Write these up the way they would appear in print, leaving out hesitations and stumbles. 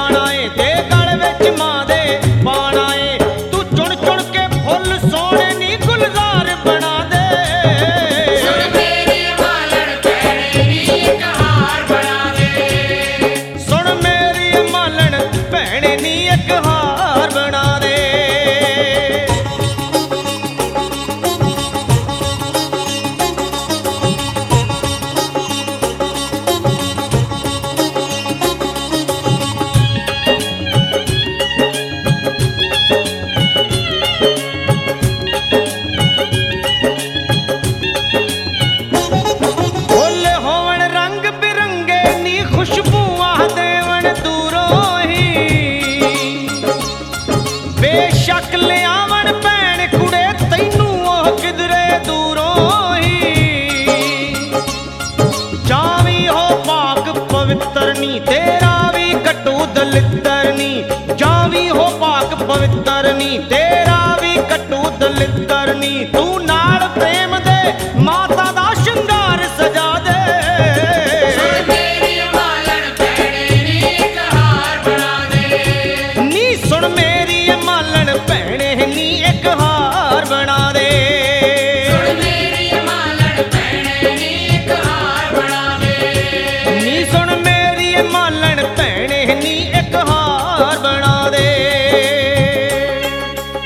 ਜਾਣਾ ਏ ਤੇ ਗਲ ਵਿੱਚ ਮਾਂ ਦੇ ਪਾਣਾ ਏ। ਤੂੰ ਚੁਣ ਚੁਣ ਕੇ ਫੁੱਲ ਸੋਹਣੇ ਨੀ ਗੁਲਜ਼ਾਰ ਬਣਾ ਦੇ। ਸੁਣ ਮੇਰੀ ਮਾਲਣ ਭੈਣੇ ਨੀ ਇੱਕ ਹਾਰ ਬਣਾ ਦੇ। ਸੁਣ ਮੇਰੀ ਮਾਲਣ ਭੈਣੇ ਨੀ ਇੱਕ ਹਾਰ ਬਣਾ ਦੇ। ਫੁੱਲ ਹੋਵਣ ਰੰਗ ਬਿਰੰਗੇ ਨੀ ਖੁਸ਼ਬੂਆਂ ਦੇਵਣ ਦੂਰੋਂ ਹੀ। ਬੇਸ਼ੱਕ ਲਿਆਵਣ ਭੈਣ ਕੁੜੇ ਤੈਨੂੰ ਉਹ ਕਿਧਰੇ ਦੂਰੋਂ ਹੀ। ਜਾਵੀਂ ਹੋ ਪਾਕ ਪਵਿੱਤਰ ਨੀ ਤੇਰਾ ਵੀ ਕੱਟੂ ਦਲਿੱਦਰ ਨੀ। ਜਾਵੀਂ ਹੋ ਪਾਕ ਪਵਿੱਤਰ ਨੀ ਤੇਰਾ ਵੀ ਕੱਟੂ ਦਲਿੱਦਰ ਨੀ। ਤੂੰ ਨਾਲ ਪ੍ਰੇਮ ਦੇ ਮਾਤਾ ਦਾ ਸ਼ਿੰਗਾਰ ਸਜਾ ਦੇ। ਸੁਣ ਮੇਰੀ ਮਾਲਣ ਭੈਣੇ ਨੀ ਇੱਕ ਹਾਰ ਬਣਾ ਦੇ। ਨੀ ਸੁਣ ਮੇਰੀ ਮਾਲਣ ਭੈਣੇ ਨੀ ਇੱਕ ਹਾਰ ਬਣਾ ਦੇ। ਸੁਣ ਮੇਰੀ ਮਾਲਣ ਭੈਣੇ ਨੀ ਇੱਕ ਹਾਰ ਬਣਾ ਦੇ। ਨੀ ਸੁਣ ਮੇਰੀ ਮਾਲਣ ਭੈਣੇ ਨੀ ਇੱਕ ਹਾਰ ਬਣਾ ਦੇ।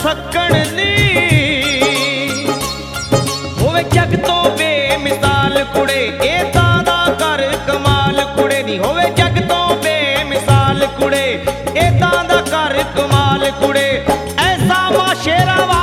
ਸਕਣ ਦੀ। ਹੋਵੇ ਜਗ ਤੋਂ ਬੇਮਿਸਾਲ ਕੁੜੇ ਏਦਾਂ ਦਾ ਕਰ ਕਮਾਲ ਕੁੜੇ ਨੀ। ਹੋਵੇ ਜਗ ਤੋਂ ਬੇਮਿਸਾਲ ਕੁੜੇ ਏਦਾਂ ਦਾ ਕਰ ਕਮਾਲ ਕੁੜੇ। ਐਸਾ ਮਾਸ਼ੇਰਾ